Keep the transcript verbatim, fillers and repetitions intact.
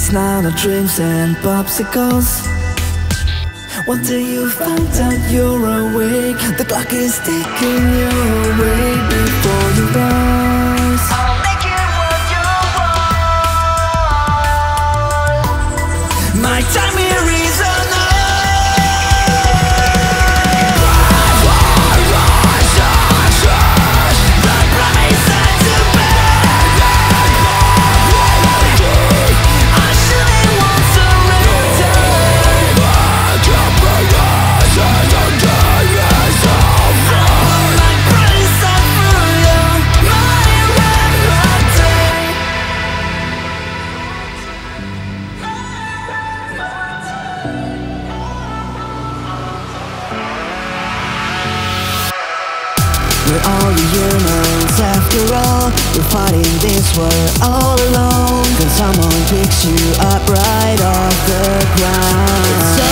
It's not a dreams and popsicles. One day you find out you're awake. The clock is ticking your way before you rise. I'll make it what you want. My time here is enough. We're all humans after all. We're fighting this war all alone. Then someone picks you up right off the ground.